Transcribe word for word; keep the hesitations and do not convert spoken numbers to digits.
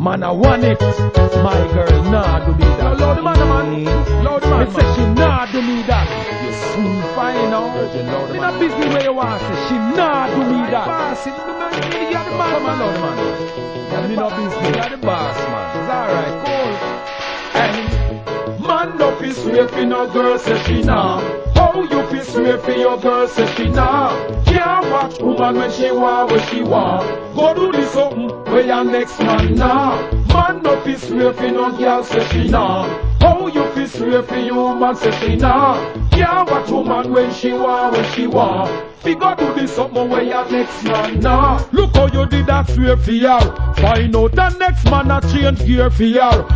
Man, I want it. My girl, nah, do me that. Loud the man, man. Loud the man. Me say she nah do me that. You soon find out. In a business where you want to say she nah do me that. Boss, you're the man, Come on, man. loud the man. Yeah, me no business. You're the boss, man. It's alright, cool. And man no fi swear fi no girl say she nah. How you fi swear fi your girl say she nah? Can't watch woman when she want what she want. Go do this something where your next man nah. Man no fi swear fi no girl say she nah. How you fi swear fi your man say she nah? Can't watch woman when she want what she want. Figure do this something where your next man nah. Look how you did that swear fi her. Find out the next man a change gear fi her.